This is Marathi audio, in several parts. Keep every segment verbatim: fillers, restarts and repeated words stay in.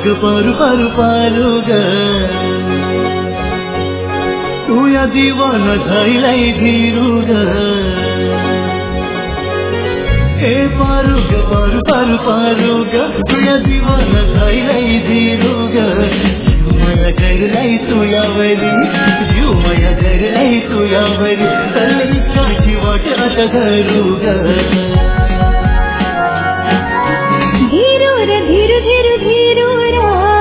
ग पारू पारू पारू ग तुया दीवाना झाइलाई धीरू ग ए पारू ग पारू पारू पारू ग तुया दीवाना झाइलाई धीरू ग माया घरलाई तुयावरी जीव माया घरलाई तुयावरी तल्ली काठी वाट आता धरू ग धीरूर धीरू धीरू धीरूर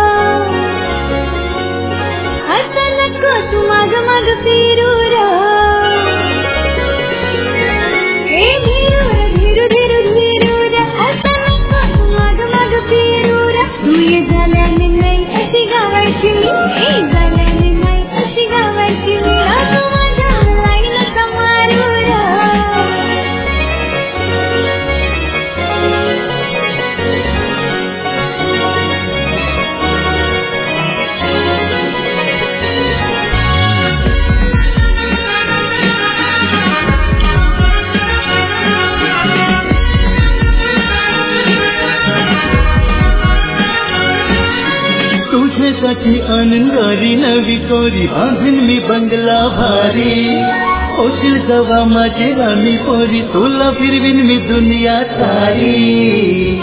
आता नको तू माग माग फिरूर ए धीरूर धीरू धीरू धीरूर आता नको तू माग माग फिरूर तू ये झाल्याने नाही अशी गावायची मी ए झाल्याने नाही अशी गावायची मी तू माझ्या लाईन समारूर तुझ्यासाठी आनंदारी नवी कोरी बांधून मी बंगला भारी होशील जवा माझी राणी पोरी तुला फिरवीन मी दुनिया सारी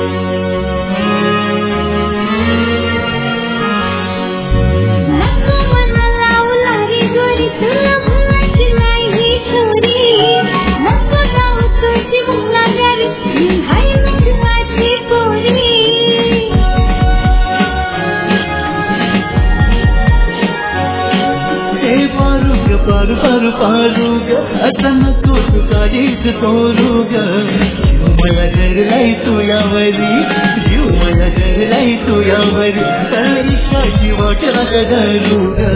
नको मला लावू लारी गोरी तुला भुलायची नाही ही छोरी नको जाऊ तुझी मुला घरी मी हाय माझी पोरी पारू पारू पारू ग आता नको तू काळीच तोरू ग जीव मला घरलाई तुयावरी जीव मला घरलाई तुयावरी तळी काठी वाट आता धरू ग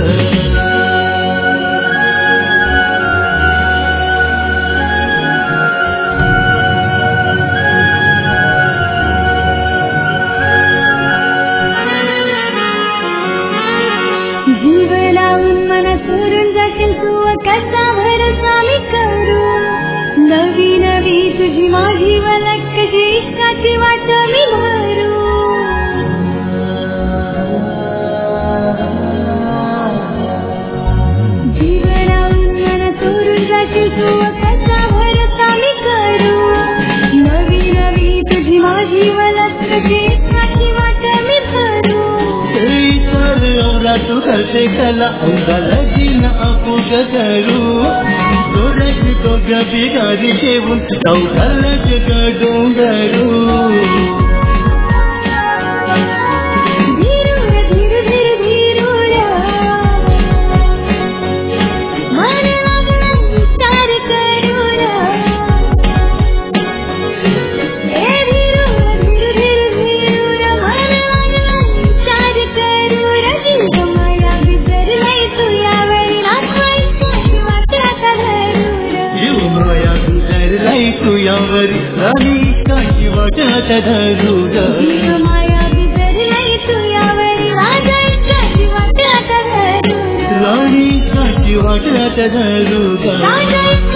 जीव लावून मना सोडून जाशील तू कसा भरोसा मी करू नवी नवी तुझी माझी वलक जी इश्काची वाट मी भरू जीव लावून मना सोडून जाशील तू कसा भरोसा मी करू नवी नवी तुझी माझी वलक जी इश्काची वाट मी भरू तू करते कला उंगाला आपू करू डोळ्याची तो बिगारी ठेवून चौघालाच डोंगरू तुयावरी राणी काठी वाट आता धरू ग माया बिजरलाई तुयावरी राजा काठी वाट आता धरू राणी काठी वाट आता धरू ग